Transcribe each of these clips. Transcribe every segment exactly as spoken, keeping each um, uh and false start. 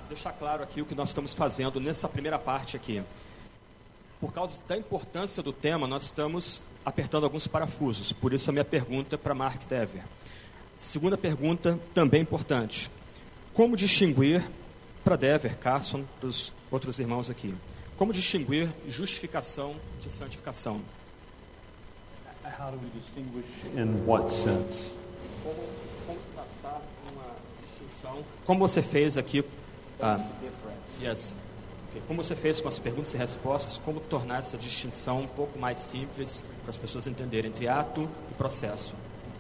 deixar claro aqui o que nós estamos fazendo nessa primeira parte aqui. Por causa da importância do tema, nós estamos apertando alguns parafusos. Por isso a minha pergunta para Mark Dever. Segunda pergunta, também importante. Como distinguir, para Dever, Carson, para os outros irmãos aqui, como distinguir justificação de santificação? How do we distinguish in what sense? Como, como traçar uma distinção? Como você fez aqui? Ah, yes. Okay. Como você fez com as perguntas e respostas? Como tornar essa distinção um pouco mais simples para as pessoas entenderem entre ato e processo?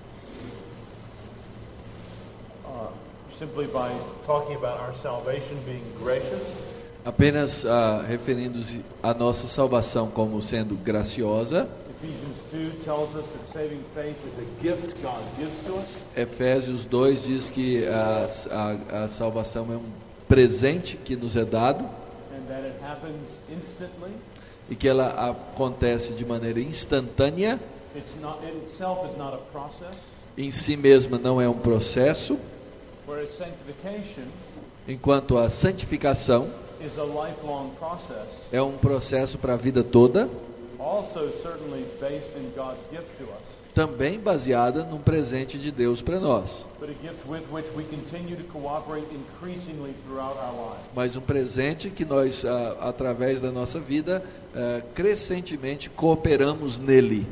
Uh, simply by talking about our salvation being gracious. Apenas uh, referindo-se à nossa salvação como sendo graciosa. Ephesians two tells us that saving faith is a gift God gives to us. Efésios dois diz que a, a, a salvação é um presente que nos é dado. And that it happens instantly. E que ela acontece de maneira instantânea. It's not, it itself is not a process. Em si mesma não é um processo. Whereas sanctification enquanto a santificação is a lifelong process. É um processo para a vida toda. Also certainly based in God's gift to us. Também baseada num presente de Deus para nós. But a gift with which we continue to cooperate increasingly throughout our lives. Mas um presente que nós, a, através da nossa vida, a, crescentemente cooperamos nele.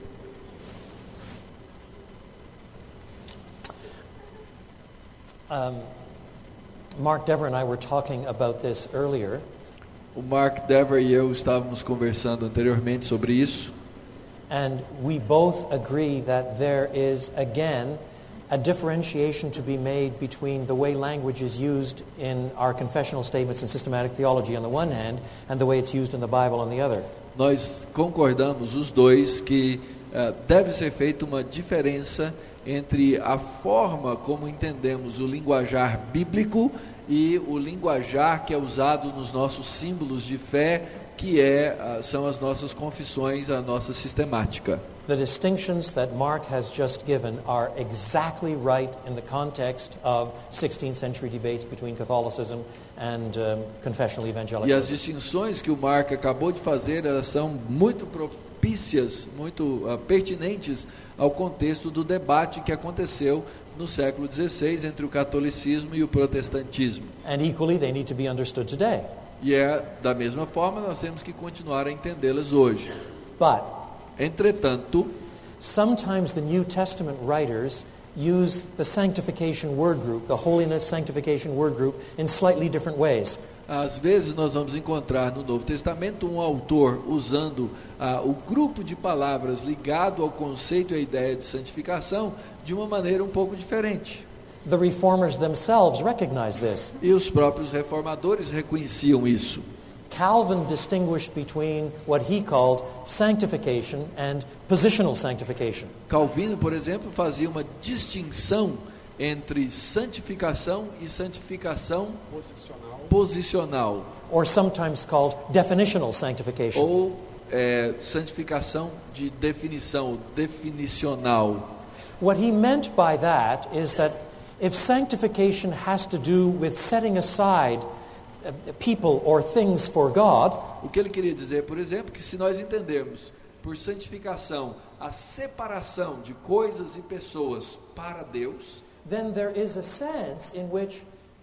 Um, Mark Dever and I were talking about this earlier. O Mark Dever e eu estávamos conversando anteriormente sobre isso. And we both agree that there is again a differentiation to be made between the way language is used in our confessional statements and systematic theology on the one hand and the way it's used in the Bible on the other. Nós concordamos os dois que uh, deve ser feita uma diferença entre a forma como entendemos o linguajar bíblico e o linguajar que é usado nos nossos símbolos de fé, que é, são as nossas confissões, a nossa sistemática. The distinctions that Mark has just given are exactly right in the context of sixteenth century debates between Catholicism and um, confessional evangelicalism. E as distinções que o Mark acabou de fazer, elas são muito propícias, muito uh, pertinentes ao contexto do debate que aconteceu no século dezesseis entre o catolicismo e o protestantismo. And equally they need to be understood today. E é da mesma forma nós temos que continuar a entendê-las hoje. But entretanto, sometimes the New Testament writers use the sanctification word group, the holiness sanctification word group, in slightly different ways. Às vezes nós vamos encontrar no Novo Testamento um autor usando ah, o grupo de palavras ligado ao conceito e à ideia de santificação de uma maneira um pouco diferente. The reformers themselves recognize this. E os próprios reformadores reconheciam isso. Calvin distinguished between what he called sanctification and positional sanctification. Calvino, por exemplo, fazia uma distinção entre santificação e santificação posicional, posicional. Or sometimes called definitional sanctification. Ou é, santificação de definição, definicional. What he meant by that is that if sanctification has to do with setting aside people or things for God, o que ele queria dizer, por exemplo, que se nós entendermos por santificação a separação de coisas e pessoas para Deus, then there is a sense in which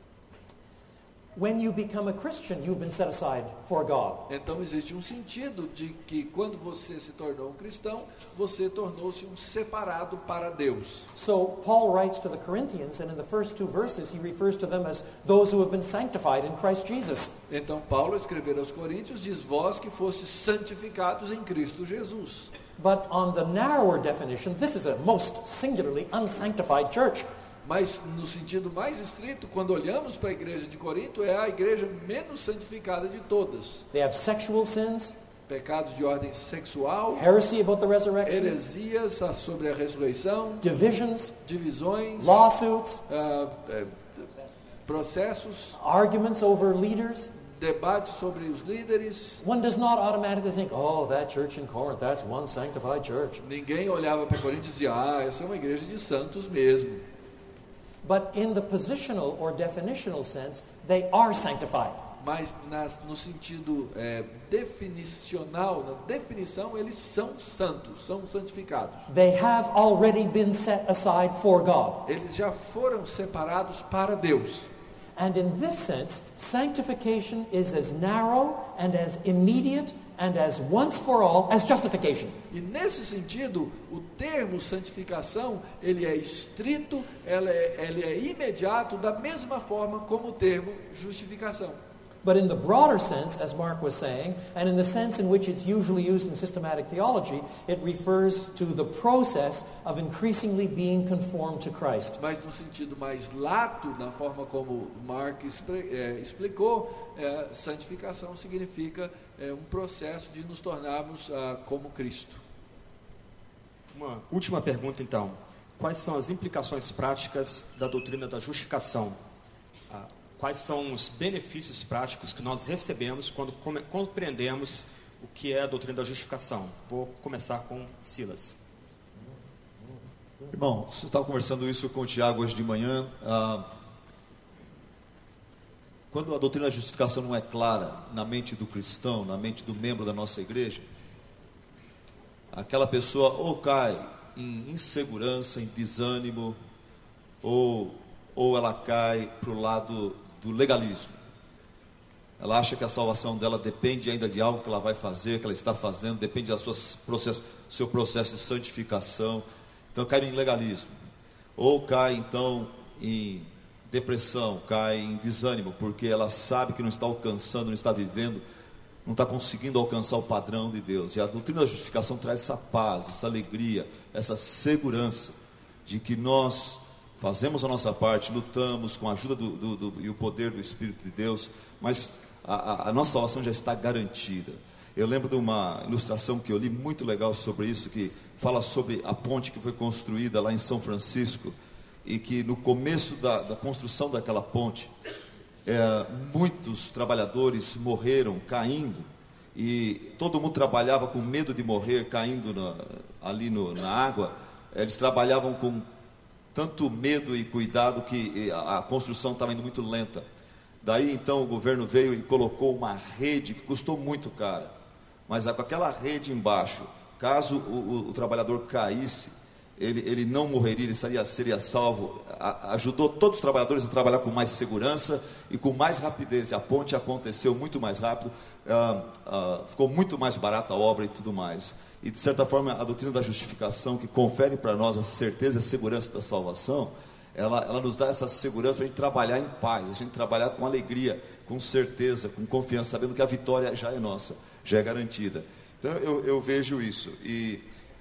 when you become a Christian, you've been set aside for God. Então existe um sentido de que quando você se tornou um cristão, você tornou-se um separado para Deus. So Paul writes to the Corinthians, and in the first two verses he refers to them as those who have been sanctified in Christ Jesus. Então Paulo escrever aos Coríntios diz: vós que fostes santificados em Cristo Jesus. But on the narrower definition, this is a most singularly unsanctified church. Mas no sentido mais estrito, quando olhamos para a igreja de Corinto, é a igreja menos santificada de todas. They have sexual sins, pecados de ordem sexual, heresy about the resurrection, heresias sobre a ressurreição, divisions, divisões, lawsuits, uh, uh, processos, arguments over leaders, debates sobre os líderes. One does not automatically think, oh, that church in Corinth, that's one sanctified church. Ninguém olhava para Corinto e dizia, ah, essa é uma igreja de santos mesmo. But in the positional or definitional sense, they are sanctified. Mas nas, no sentido é, definicional, na definição, eles são santos, são santificados. They have already been set aside for God. Eles já foram separados para Deus. And in this sense, sanctification is as narrow and as immediate and as once for all as justification. E nesse sentido, o termo santificação, ele é estrito, ele é, ele é imediato, da mesma forma como o termo justificação. But in the broader sense, as Mark was saying, and in the sense in which it's usually used in systematic theology, it refers to the process of increasingly being conformed to Christ. Mas no sentido mais lato, na forma como Mark expre, é, explicou, é, santificação significa é, um processo de nos tornarmos ah, como Cristo. Uma última pergunta, então. Quais são as implicações práticas da doutrina da justificação? Ah, Quais são os benefícios práticos que nós recebemos quando compreendemos o que é a doutrina da justificação? Vou começar com Silas. Irmão, você estava conversando isso com o Tiago hoje de manhã. Ah, quando a doutrina da justificação não é clara na mente do cristão, na mente do membro da nossa igreja, aquela pessoa ou cai em insegurança, em desânimo, ou, ou ela cai para o lado do legalismo. Ela acha que a salvação dela depende ainda de algo que ela vai fazer, que ela está fazendo, depende do seu processo de santificação. Então cai em legalismo. Ou cai então em depressão, cai em desânimo, porque ela sabe que não está alcançando, não está vivendo, não está conseguindo alcançar o padrão de Deus. E a doutrina da justificação traz essa paz, essa alegria, essa segurança de que nós fazemos a nossa parte, lutamos com a ajuda do, do, do, e o poder do Espírito de Deus, mas a, a, a nossa salvação já está garantida. Eu lembro de uma ilustração que eu li muito legal sobre isso, que fala sobre a ponte que foi construída lá em São Francisco, e que no começo da, da construção daquela ponte, é, muitos trabalhadores morreram caindo, e todo mundo trabalhava com medo de morrer caindo na, ali no, na água. Eles trabalhavam com tanto medo e cuidado que a construção estava indo muito lenta. Daí então o governo veio e colocou uma rede que custou muito cara, mas com aquela rede embaixo, caso o, o, o trabalhador caísse, ele, ele não morreria, ele seria, seria salvo. A, ajudou todos os trabalhadores a trabalhar com mais segurança e com mais rapidez. A ponte aconteceu muito mais rápido, ah, ah, ficou muito mais barata a obra e tudo mais. E de certa forma a doutrina da justificação, que confere para nós a certeza e a segurança da salvação, ela, ela nos dá essa segurança para a gente trabalhar em paz, a gente trabalhar com alegria, com certeza, com confiança, sabendo que a vitória já é nossa, já é garantida. Então eu, eu vejo isso. E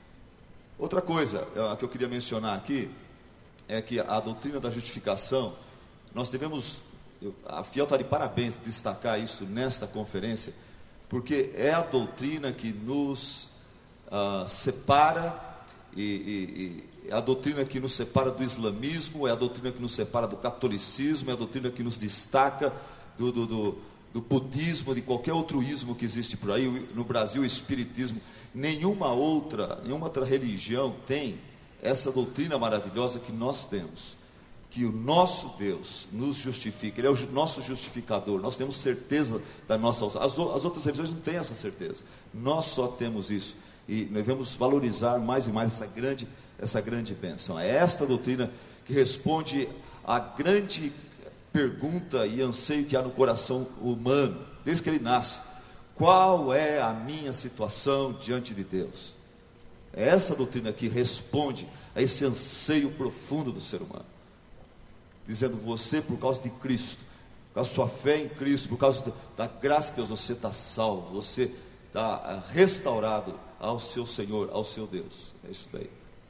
outra coisa uh, que eu queria mencionar aqui é que a doutrina da justificação, nós devemos, eu, a Fiel está de parabéns destacar isso nesta conferência, porque é a doutrina que nos uh, separa, e, e, e é a doutrina que nos separa do islamismo, é a doutrina que nos separa do catolicismo, é a doutrina que nos destaca do, do, do, do budismo, de qualquer outro ismo que existe por aí. No Brasil, o espiritismo, nenhuma outra, nenhuma outra religião tem essa doutrina maravilhosa que nós temos, que o nosso Deus nos justifica, Ele é o nosso justificador, nós temos certeza da nossa salvação. As, as outras religiões não têm essa certeza, nós só temos isso, e devemos valorizar mais e mais essa grande, essa grande bênção. É esta doutrina que responde à grande pergunta e anseio que há no coração humano, desde que ele nasce: qual é a minha situação diante de Deus? É essa doutrina que responde a esse anseio profundo do ser humano, dizendo: você, por causa de Cristo, por causa da sua fé em Cristo, por causa da graça de Deus, você está salvo, você está restaurado ao seu Senhor, ao seu Deus. É isso daí.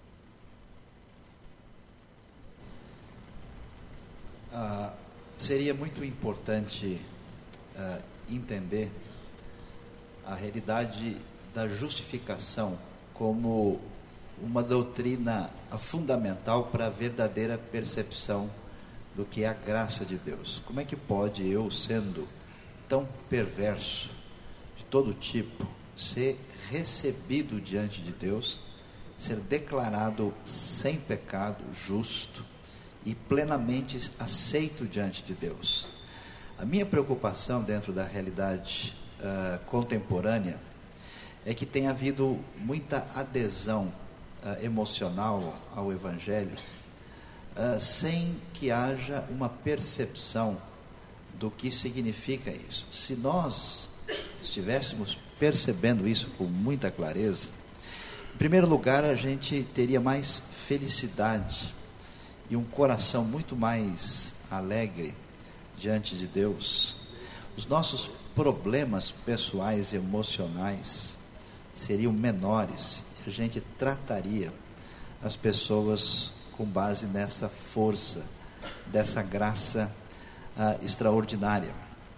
Ah, seria muito importante ah, entender a realidade da justificação como uma doutrina fundamental para a verdadeira percepção do que é a graça de Deus. Como é que pode eu, sendo tão perverso, de todo tipo, ser recebido diante de Deus, ser declarado sem pecado, justo e plenamente aceito diante de Deus? A minha preocupação dentro da realidade uh, contemporânea é que tem havido muita adesão uh, emocional ao Evangelho, uh, sem que haja uma percepção do que significa isso. Se nós estivéssemos percebendo isso com muita clareza, em primeiro lugar, a gente teria mais felicidade e um coração muito mais alegre diante de Deus. Os nossos problemas pessoais e emocionais seriam menores e a gente trataria as pessoas com base nessa força, dessa graça ah, extraordinária.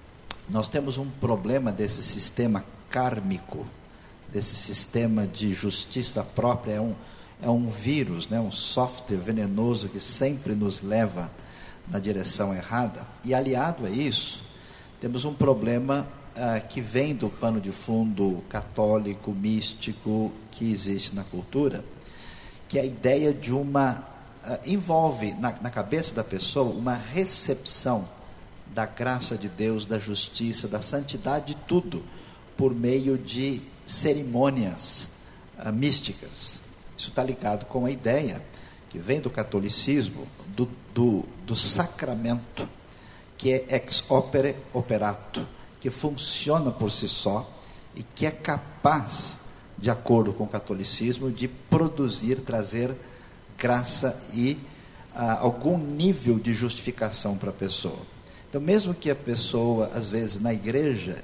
Nós temos um problema desse sistema kármico, desse sistema de justiça própria, é um, é um vírus, né? Um software venenoso que sempre nos leva na direção errada. E aliado a isso, temos um problema ah, que vem do pano de fundo católico, místico, que existe na cultura, que é a ideia de uma, ah, envolve na, na cabeça da pessoa uma recepção da graça de Deus, da justiça, da santidade, de tudo, por meio de cerimônias ah, místicas. Isso está ligado com a ideia que vem do catolicismo, do, do, do sacramento, que é ex opere operato, que funciona por si só e que é capaz, de acordo com o catolicismo, de produzir, trazer graça e ah, algum nível de justificação para a pessoa. Então, mesmo que a pessoa, às vezes, na igreja,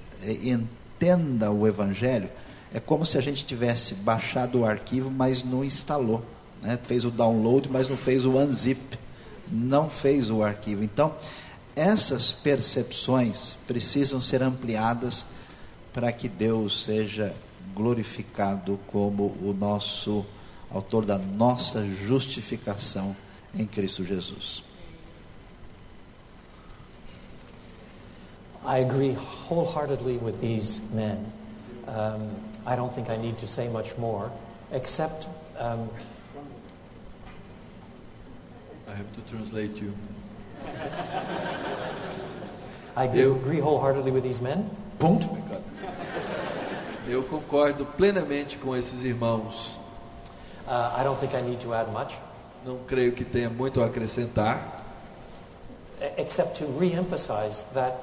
entenda o Evangelho, é como se a gente tivesse baixado o arquivo, mas não instalou, né? Fez o download, mas não fez o unzip, não fez o arquivo. Então, essas percepções precisam ser ampliadas para que Deus seja glorificado como o nosso autor da nossa justificação em Cristo Jesus. I agree wholeheartedly with these men. Um, I don't think I need to say much more, except um, I have to translate you. I Eu- agree wholeheartedly with these men. Punkt. Eu concordo plenamente com esses irmãos. Uh, I don't think I need to add much, Não creio que tenha muito a acrescentar, e- except to re-emphasize that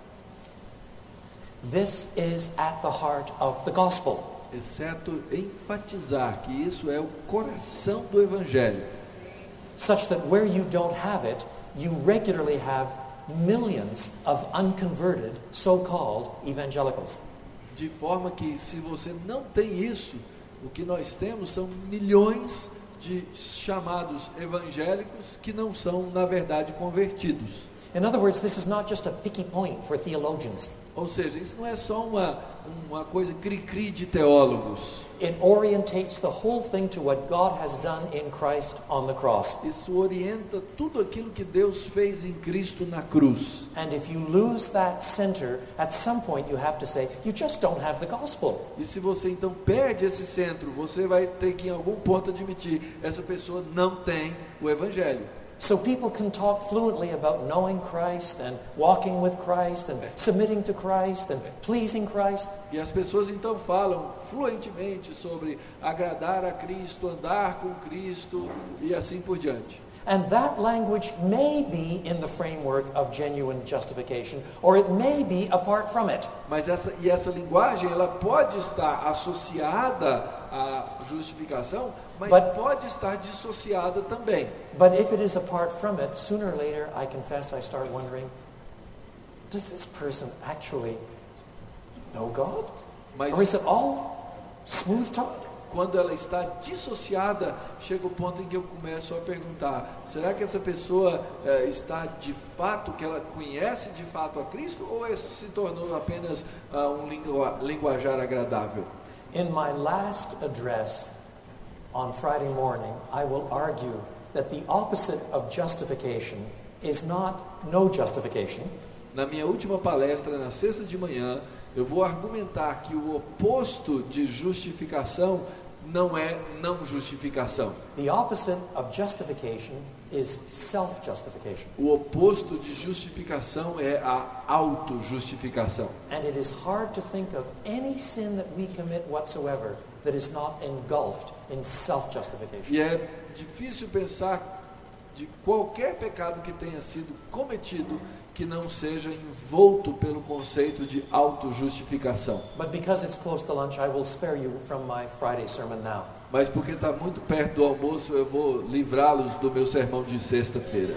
this is at the heart of the gospel. exceto enfatizar que isso é o coração do Evangelho, Such that where you don't have it, you regularly have millions of unconverted so-called evangelicals. de forma que se você não tem isso, o que nós temos são milhões de chamados evangélicos que não são, na verdade, convertidos. In other words, this is not just a picky point for theologians. Ou seja, isso não é só uma, uma coisa cri-cri de teólogos. It orientates the whole thing to what God has done in Christ on the cross. Isso orienta tudo aquilo que Deus fez em Cristo na cruz. And if you lose that center, at some point you have to say, you just don't have the gospel. E se você então perde esse centro, você vai ter que em algum ponto admitir, essa pessoa não tem o Evangelho. So people can talk fluently about knowing Christ and walking with Christ and submitting to Christ and pleasing Christ. E as pessoas então falam fluentemente sobre agradar a Cristo, andar com Cristo e assim por diante. And that language may be in the framework of genuine justification, or it may be apart from it. Mas essa, e essa linguagem, ela pode estar associada à justificação, mas But- pode estar dissociada também. But if it is apart from it, sooner or later, I confess, I start wondering, does this person actually know God? Mas Or is it all smooth talk? quando ela está dissociada, chega o ponto em que eu começo a perguntar, será que essa pessoa eh, está de fato, que ela conhece de fato a Cristo, ou isso se tornou apenas ah, um lingua- linguajar agradável? In my last address on Friday morning, I will argue that the opposite of justification is not no justification, Na minha última palestra, na sexta de manhã, eu vou argumentar que o oposto de justificação não é não justificação. The opposite of justification is self-justification. O oposto de justificação é a autojustificação. And it is hard to think of any sin that we commit whatsoever that is not engulfed in self-justification. E é difícil pensar de qualquer pecado que tenha sido cometido que não seja envolto pelo conceito de autojustificação. But because it's close to lunch, I will spare you from my Friday sermon now. Mas porque está muito perto do almoço, eu vou livrá-los do meu sermão de sexta-feira.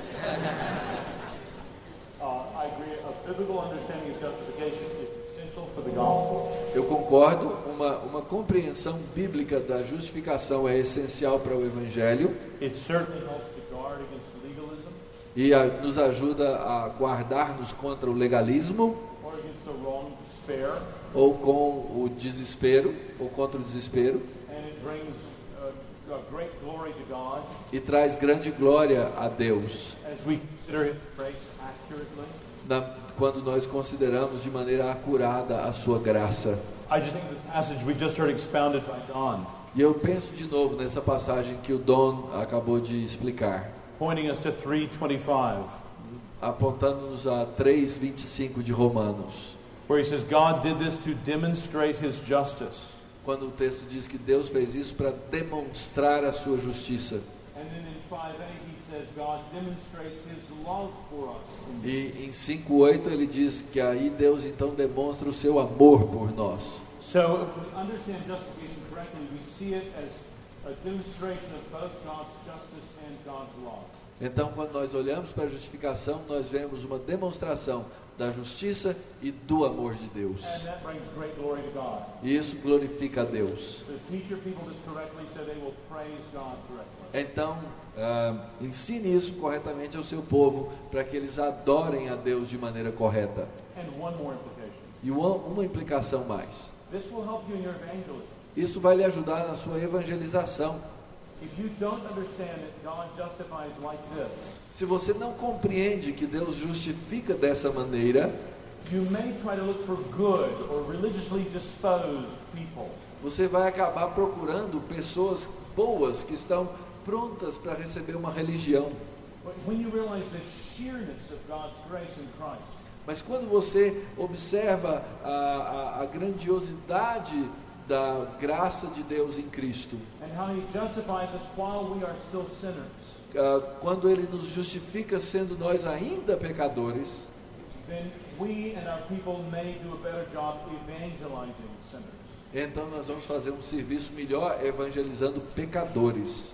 Uh, I agree. A biblical understanding of justification is essential for the gospel. Eu concordo, uma, uma compreensão bíblica da justificação é essencial para o Evangelho. It certainly helps to guard against legalism E a, nos ajuda a guardar-nos contra o legalismo, or against the wrong despair, ou com o desespero, ou contra o desespero, and it brings uh, uh, great glory to God e traz grande glória a Deus, as we consider His grace accurately. na, quando nós consideramos de maneira acurada a sua graça. I just think the passage we just heard expounded by Don, E eu penso de novo nessa passagem que o Don acabou de explicar, pointing us to three twenty-five, apontando-nos a três, vinte e cinco de Romanos, where he says God did this to demonstrate His justice. quando o texto diz que Deus fez isso para demonstrar a sua justiça. And then in five eight he says God demonstrates His love for us. E em cinco oito ele diz que aí Deus então demonstra o seu amor por nós. So if we understand justification correctly, we see it as a demonstration of both God's justice and God's love. Então, quando nós olhamos para a justificação, nós vemos uma demonstração da justiça e do amor de Deus. And that brings great glory to God. E isso glorifica a Deus. So teach your people this correctly so they will praise God correctly. Então, ah, ensine isso corretamente ao seu povo, para que eles adorem a Deus de maneira correta. And one more implication. E uma, uma implicação mais. This will help you in your evangelism. Isso vai lhe ajudar na sua evangelização. If you don't understand that God justifies like this, Se você não compreende que Deus justifica dessa maneira, you may try to look for good or religiously disposed people. você vai acabar procurando pessoas boas que estão prontas para receber uma religião. But when you realize the sheerness of God's grace in Christ, Mas quando você observa a, a, a grandiosidade da graça de Deus em Cristo, and how He justifies us while we are still sinners, ah, quando Ele nos justifica sendo nós ainda pecadores, then we and our people may do a better job evangelizing sinners. então nós vamos fazer um serviço melhor evangelizando pecadores.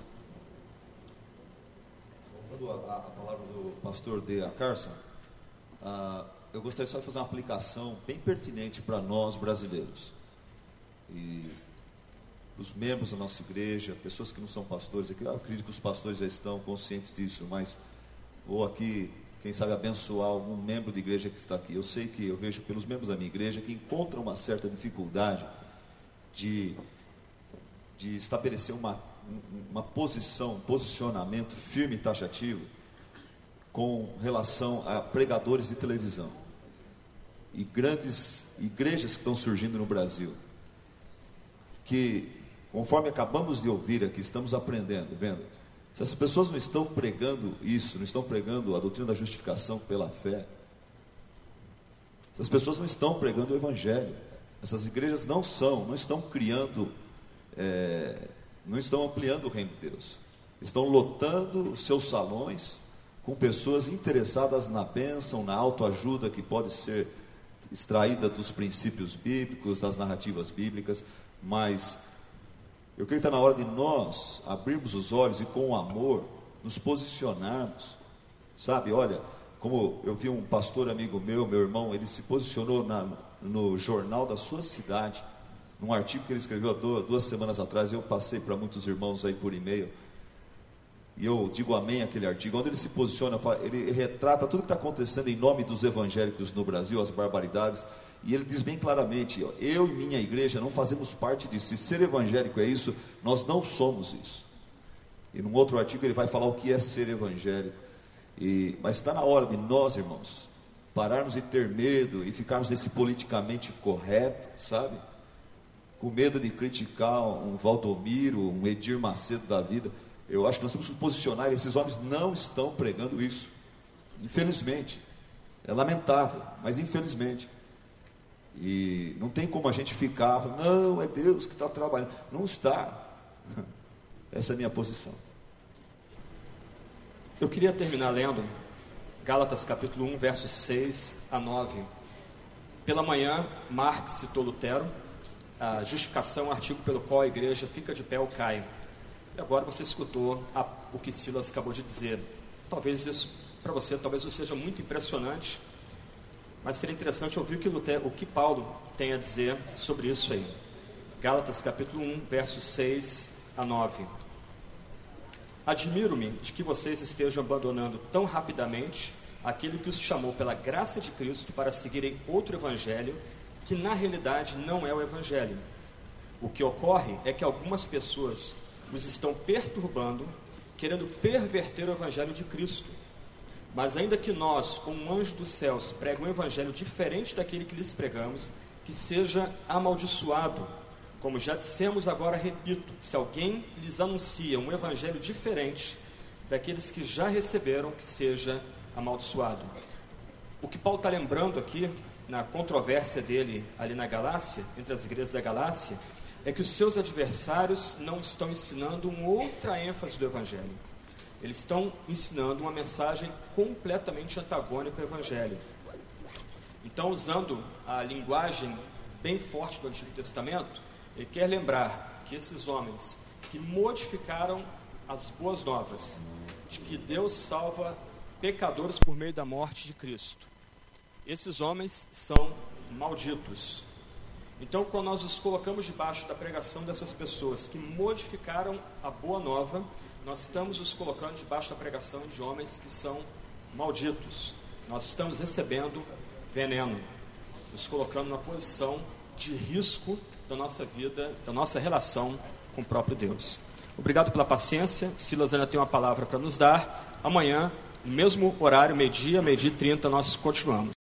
Voltando à, à palavra do pastor D A Carson, ah, eu gostaria só de fazer uma aplicação bem pertinente para nós brasileiros. E os membros da nossa igreja, pessoas que não são pastores aqui, eu acredito que os pastores já estão conscientes disso, mas vou aqui, quem sabe, abençoar algum membro de igreja que está aqui. Eu sei que eu vejo pelos membros da minha igreja que encontram uma certa dificuldade de, de estabelecer uma, uma posição, um posicionamento firme e taxativo com relação a pregadores de televisão e grandes igrejas que estão surgindo no Brasil, que, conforme acabamos de ouvir aqui, estamos aprendendo, vendo, se as pessoas não estão pregando isso, não estão pregando a doutrina da justificação pela fé, se as pessoas não estão pregando o Evangelho, essas igrejas não são, não estão criando, é, não estão ampliando o reino de Deus, estão lotando os seus salões com pessoas interessadas na bênção, na autoajuda que pode ser extraída dos princípios bíblicos, das narrativas bíblicas, mas eu creio que está na hora de nós abrirmos os olhos e com amor nos posicionarmos, sabe? Olha, como eu vi um pastor amigo meu, meu irmão, ele se posicionou na, no jornal da sua cidade, num artigo que ele escreveu há duas, duas semanas atrás. Eu passei para muitos irmãos aí por e-mail, e eu digo amém àquele artigo, onde ele se posiciona, ele retrata tudo que está acontecendo em nome dos evangélicos no Brasil, as barbaridades, e ele diz bem claramente, eu e minha igreja não fazemos parte disso. Se ser evangélico é isso, nós não somos isso. E num outro artigo ele vai falar o que é ser evangélico. E, mas está na hora de nós, irmãos, pararmos de ter medo e ficarmos nesse politicamente correto, sabe? com medo de criticar um Valdomiro, um Edir Macedo da vida. Eu acho que nós temos que nos posicionar, e esses homens não estão pregando isso. Infelizmente. É lamentável, mas infelizmente. E não tem como a gente ficar, não, é Deus que está trabalhando. Não está. Essa é a minha posição. Eu queria terminar lendo Gálatas capítulo um, versos seis a nove. Pela manhã, Marx citou Lutero, a justificação, o artigo pelo qual a igreja fica de pé ou cai. E agora você escutou a, o que Silas acabou de dizer. Talvez isso, para você, talvez isso seja muito impressionante, mas seria interessante ouvir o que, Lutero, o que Paulo tem a dizer sobre isso aí. Gálatas capítulo um, versos seis a nove. Admiro-me de que vocês estejam abandonando tão rapidamente aquele que os chamou pela graça de Cristo para seguirem outro evangelho, que na realidade não é o evangelho. O que ocorre é que algumas pessoas os estão perturbando, querendo perverter o evangelho de Cristo. Mas ainda que nós, como um anjo dos céus, pregue um evangelho diferente daquele que lhes pregamos, que seja amaldiçoado. Como já dissemos, agora repito, se alguém lhes anuncia um evangelho diferente daqueles que já receberam, que seja amaldiçoado. O que Paulo está lembrando aqui, na controvérsia dele ali na Galácia, entre as igrejas da Galácia, é que os seus adversários não estão ensinando uma outra ênfase do evangelho. Eles estão ensinando uma mensagem completamente antagônica ao evangelho. Então, usando a linguagem bem forte do Antigo Testamento, ele quer lembrar que esses homens que modificaram as boas novas, de que Deus salva pecadores por meio da morte de Cristo, esses homens são malditos. Então, quando nós os colocamos debaixo da pregação dessas pessoas que modificaram a boa nova, nós estamos os colocando debaixo da pregação de homens que são malditos. Nós estamos recebendo veneno, nos colocando numa posição de risco da nossa vida, da nossa relação com o próprio Deus. Obrigado pela paciência. Silas ainda tem uma palavra para nos dar. Amanhã, no mesmo horário, meio-dia, meio-dia e trinta, nós continuamos.